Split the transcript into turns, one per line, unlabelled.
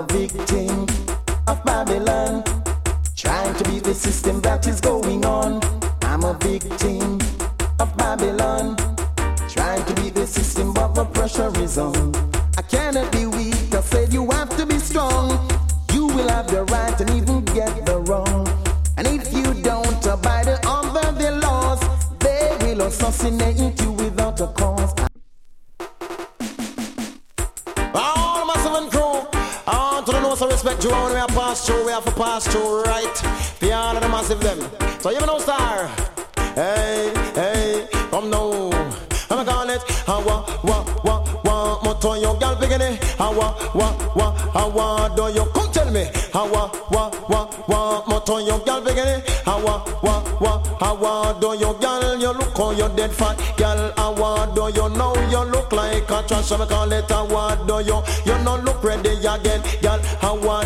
victim of Babylon, trying to beat the system that is going on. I'm a victim of Babylon, trying to beat the system, but the pressure is on. I cannot be weak, I said you have to be strong. You will have the right and even get the wrong. And if you don't abide under the laws, they will assassinate you without a cause. All massive and crew, I want to know so respect you when we have passed through, we have to pass through right. The all of the massive them. So you know star. Hey, hey, come now. I'm gonna call it moto yo gal beginning. Do you come tell me? Moto yo gal beginning. Do you gal you look on your dead fat gal? Do you know you look like a trash? I'm call it do you no look ready again gal?